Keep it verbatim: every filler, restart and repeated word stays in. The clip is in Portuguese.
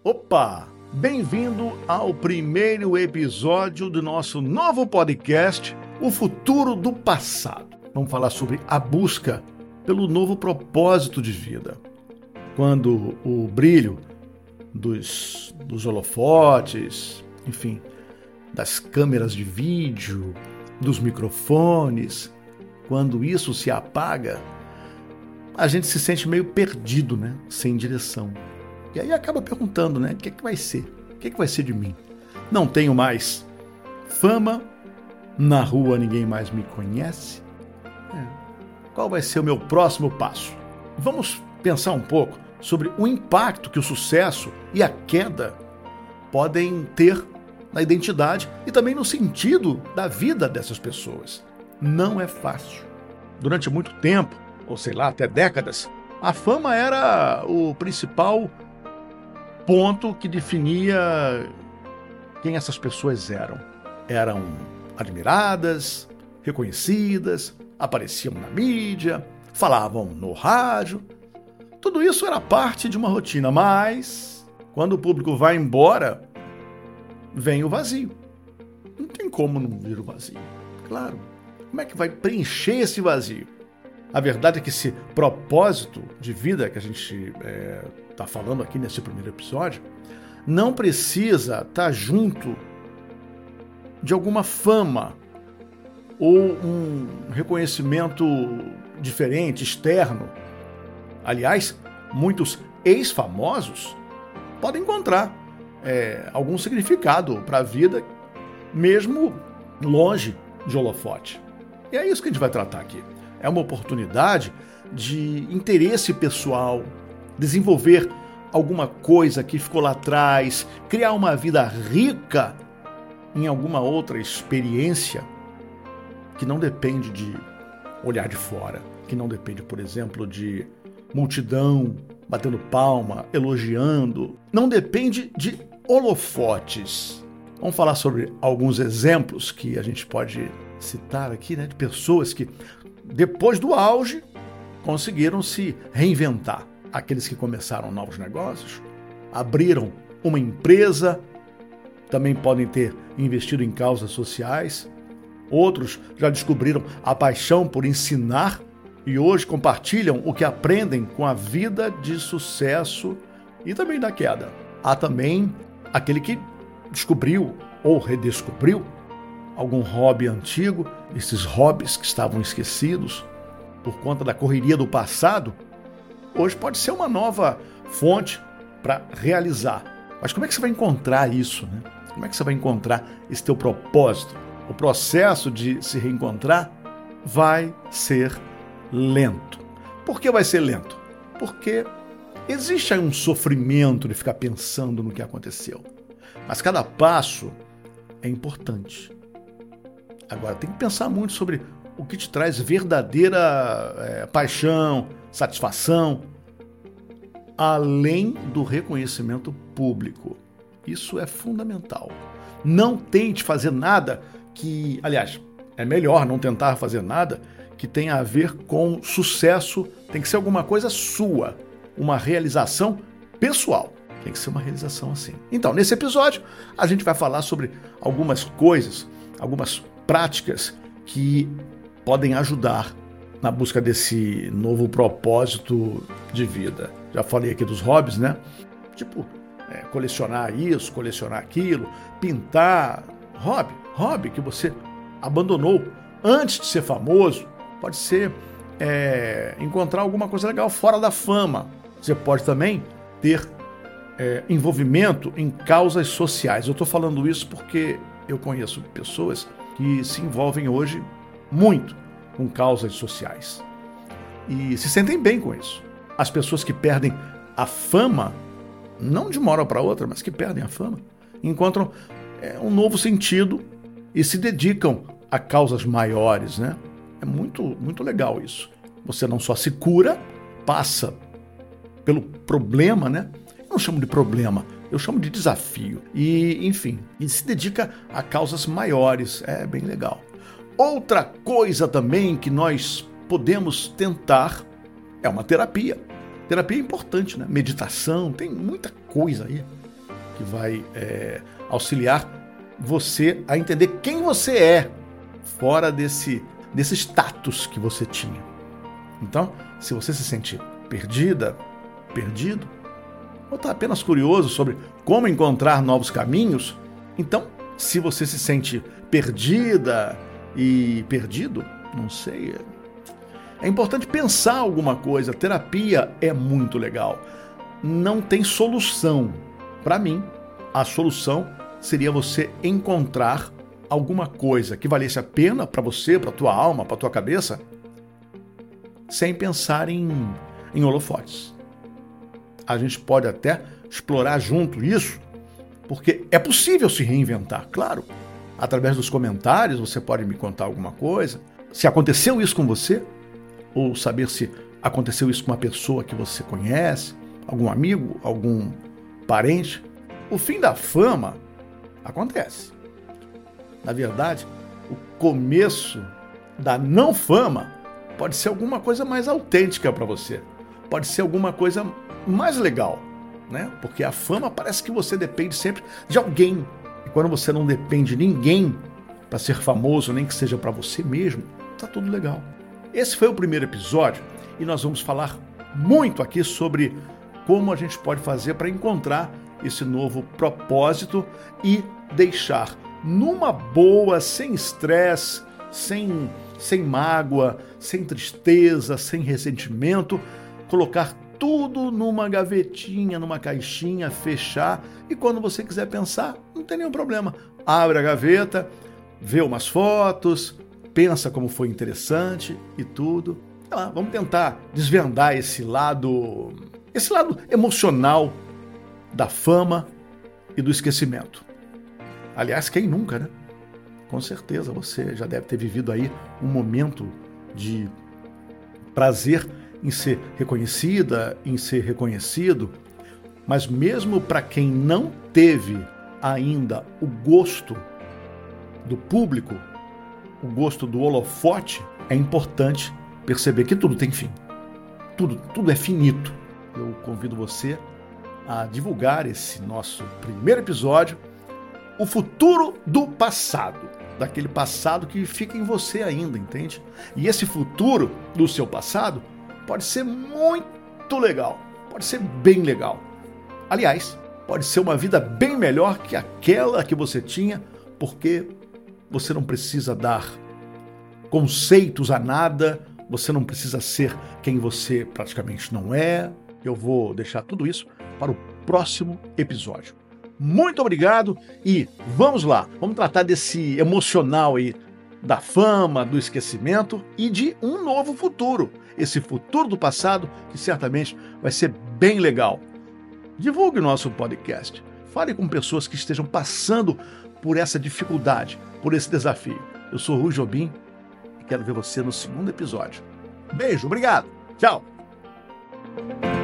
Opa! Bem-vindo ao primeiro episódio do nosso novo podcast, O Futuro do Passado. Vamos falar sobre a busca pelo novo propósito de vida. Quando o brilho dos, dos holofotes, enfim, das câmeras de vídeo, dos microfones, quando isso se apaga, a gente se sente meio perdido, né? Sem direção. E aí acaba perguntando, né? O que é que vai ser? O que é que vai ser de mim? Não tenho mais fama, na rua ninguém mais me conhece. É. Qual vai ser o meu próximo passo? Vamos pensar um pouco sobre o impacto que o sucesso e a queda podem ter na identidade e também no sentido da vida dessas pessoas. Não é fácil. Durante muito tempo, ou sei lá, até décadas, a fama era o principal ponto que definia quem essas pessoas eram. Eram admiradas, reconhecidas, apareciam na mídia, falavam no rádio. Tudo isso era parte de uma rotina, mas quando o público vai embora, vem o vazio. Não tem como não vir o vazio. Claro. Como é que vai preencher esse vazio? A verdade é que esse propósito de vida que a gente está é, falando aqui nesse primeiro episódio não precisa estar junto de alguma fama ou um reconhecimento diferente, externo. Aliás, muitos ex-famosos podem encontrar é, algum significado para a vida, mesmo longe de holofote. E é isso que a gente vai tratar aqui. É uma oportunidade de interesse pessoal, desenvolver alguma coisa que ficou lá atrás, criar uma vida rica em alguma outra experiência que não depende de olhar de fora, que não depende, por exemplo, de multidão batendo palma, elogiando, não depende de holofotes. Vamos falar sobre alguns exemplos que a gente pode citar aqui, né, de pessoas que depois do auge, conseguiram se reinventar. Aqueles que começaram novos negócios, abriram uma empresa, também podem ter investido em causas sociais. Outros já descobriram a paixão por ensinar e hoje compartilham o que aprendem com a vida de sucesso e também da queda. Há também aquele que descobriu ou redescobriu algum hobby antigo, esses hobbies que estavam esquecidos por conta da correria do passado, hoje pode ser uma nova fonte para realizar. Mas como é que você vai encontrar isso, né? Como é que você vai encontrar esse teu propósito? O processo de se reencontrar vai ser lento. Por que vai ser lento? Porque existe aí um sofrimento de ficar pensando no que aconteceu. Mas cada passo é importante. Agora, tem que pensar muito sobre o que te traz verdadeira é, paixão, satisfação, além do reconhecimento público. Isso é fundamental. Não tente fazer nada que, aliás, é melhor não tentar fazer nada que tenha a ver com sucesso. Tem que ser alguma coisa sua, uma realização pessoal. Tem que ser uma realização assim. Então, nesse episódio, a gente vai falar sobre algumas coisas, algumas práticas que podem ajudar na busca desse novo propósito de vida. Já falei aqui dos hobbies, né? Tipo, é, colecionar isso, colecionar aquilo, pintar. Hobby, hobby que você abandonou antes de ser famoso. Pode ser é, encontrar alguma coisa legal fora da fama. Você pode também ter é, envolvimento em causas sociais. Eu estou falando isso porque eu conheço pessoas que se envolvem hoje muito com causas sociais e se sentem bem com isso. As pessoas que perdem a fama, não de uma hora para outra, mas que perdem a fama, encontram é, um novo sentido e se dedicam a causas maiores, né? É muito, muito legal isso. Você não só se cura, passa pelo problema, né? Eu não chamo de problema, eu chamo de desafio. E, enfim, e se dedica a causas maiores. É bem legal. Outra coisa também que nós podemos tentar é uma terapia. Terapia é importante, né? Meditação, tem muita coisa aí que vai é, auxiliar você a entender quem você é fora desse, desse status que você tinha. Então, se você se sente perdida, perdido, ou está apenas curioso sobre como encontrar novos caminhos, então, se você se sente perdida e perdido, não sei, é importante pensar alguma coisa. Terapia é muito legal. Não tem solução. Para mim, a solução seria você encontrar alguma coisa que valesse a pena para você, para tua alma, para tua cabeça, sem pensar em, em holofotes. A gente pode até explorar junto isso, porque é possível se reinventar, claro. Através dos comentários você pode me contar alguma coisa. Se aconteceu isso com você, ou saber se aconteceu isso com uma pessoa que você conhece, algum amigo, algum parente. O fim da fama acontece. Na verdade, o começo da não fama pode ser alguma coisa mais autêntica para você. Pode ser alguma coisa mais legal, né? Porque a fama parece que você depende sempre de alguém. E quando você não depende de ninguém para ser famoso, nem que seja para você mesmo, tá tudo legal. Esse foi o primeiro episódio e nós vamos falar muito aqui sobre como a gente pode fazer para encontrar esse novo propósito e deixar numa boa, sem estresse, sem, sem mágoa, sem tristeza, sem ressentimento, colocar tudo numa gavetinha, numa caixinha, fechar e quando você quiser pensar, não tem nenhum problema. Abre a gaveta, vê umas fotos, pensa como foi interessante e tudo. Sei lá, vamos tentar desvendar esse lado, esse lado emocional da fama e do esquecimento. Aliás, quem nunca, né? Com certeza você já deve ter vivido aí um momento de prazer em ser reconhecida, em ser reconhecido, mas mesmo para quem não teve ainda o gosto do público, o gosto do holofote, é importante perceber que tudo tem fim. Tudo, tudo é finito. Eu convido você a divulgar esse nosso primeiro episódio, o futuro do passado, daquele passado que fica em você ainda, entende? E esse futuro do seu passado pode ser muito legal, pode ser bem legal. Aliás, pode ser uma vida bem melhor que aquela que você tinha, porque você não precisa dar conceitos a nada, você não precisa ser quem você praticamente não é. Eu vou deixar tudo isso para o próximo episódio. Muito obrigado e vamos lá, vamos tratar desse emocional aí, da fama, do esquecimento e de um novo futuro. Esse futuro do passado que certamente vai ser bem legal. Divulgue o nosso podcast. Fale com pessoas que estejam passando por essa dificuldade, por esse desafio. Eu sou Rui Jobim e quero ver você no segundo episódio. Beijo, obrigado. Tchau.